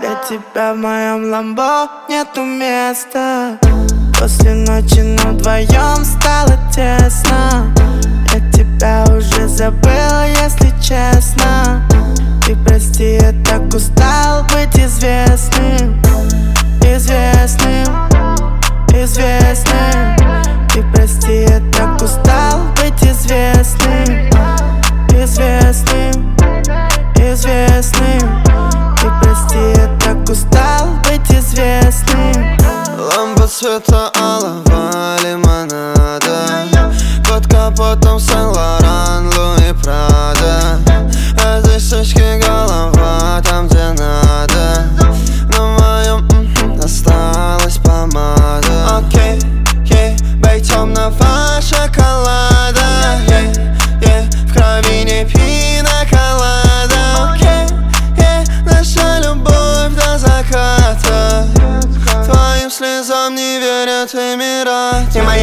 Для тебя в моем ламбо нету места. После ночи нам вдвоем стало тесно. Я тебя уже забыл, если честно. Ты прости, я так устал быть известным. Известным, известным. Ты прости, я так устал быть известным. Известным, известным. Ты прости, я так устал быть известным. Лампа цвета алого лимонада, под капотом Сен-Лоран, Луи Прада. А здесь сучки голова, там где надо. На моем осталась помада. Окей, бей темного шоколада. В крови не пина колада. Наша любовь до заката. Твоим слезам не верят Эмираты.